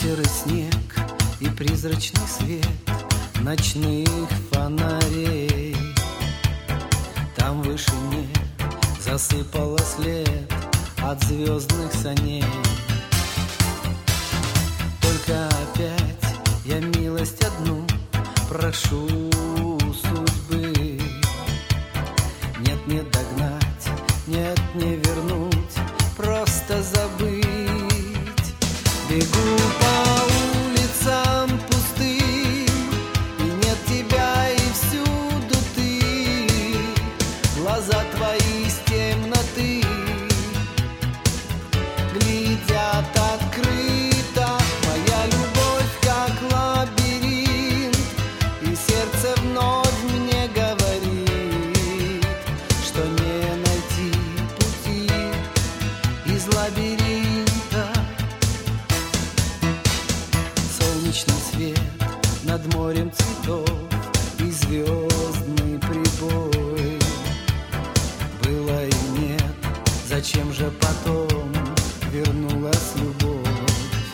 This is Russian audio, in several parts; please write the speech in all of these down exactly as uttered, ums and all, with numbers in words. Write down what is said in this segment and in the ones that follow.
Вечер и снег, и призрачный свет ночных фонарей. Там в вышине засыпало след от звездных саней. Только опять я милость одну прошу судьбы. Нет, не догнать, нет, не вернуть, просто забыть. Бегу по улицам пустым, и нет тебя, и всюду ты. Глаза твои из темноты глядят открыто. Моя любовь как лабиринт, и сердце вновь мне говорит, что не найти пути из лабиринта. Солнечный свет над морем цветов и звездный прибой. Было и нет, зачем же потом вернулась любовь?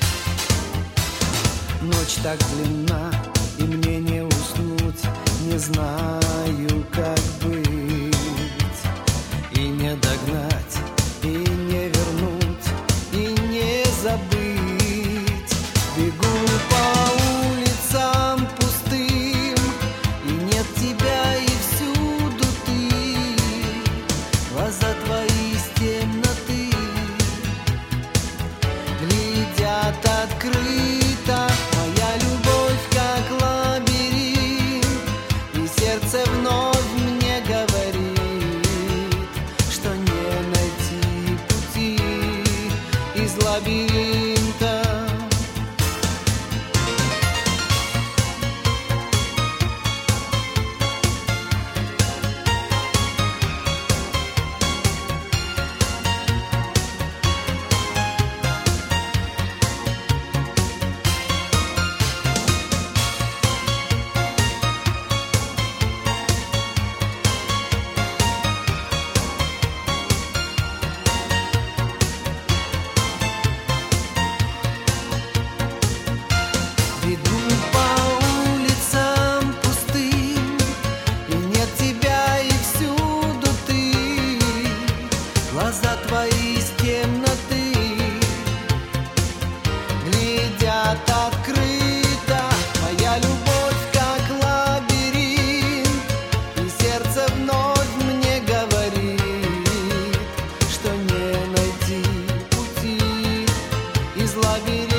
Ночь так длинна, и мне не уснуть, не знаю, как быть. И не догнать, и не вернуть, и не забыть. Бегу по улицам пустым, и нет тебя, и всюду ты. Глаза твои из темноты глядят открыто. Моя любовь как лабиринт, и сердце вновь мне говорит, что не найти пути из лабиринта. Иду по улицам пустым, и нет тебя, и всюду ты. Глаза твои из темноты глядят открыто. Моя любовь как лабиринт, и сердце вновь мне говорит, что не найти пути из лабиринта.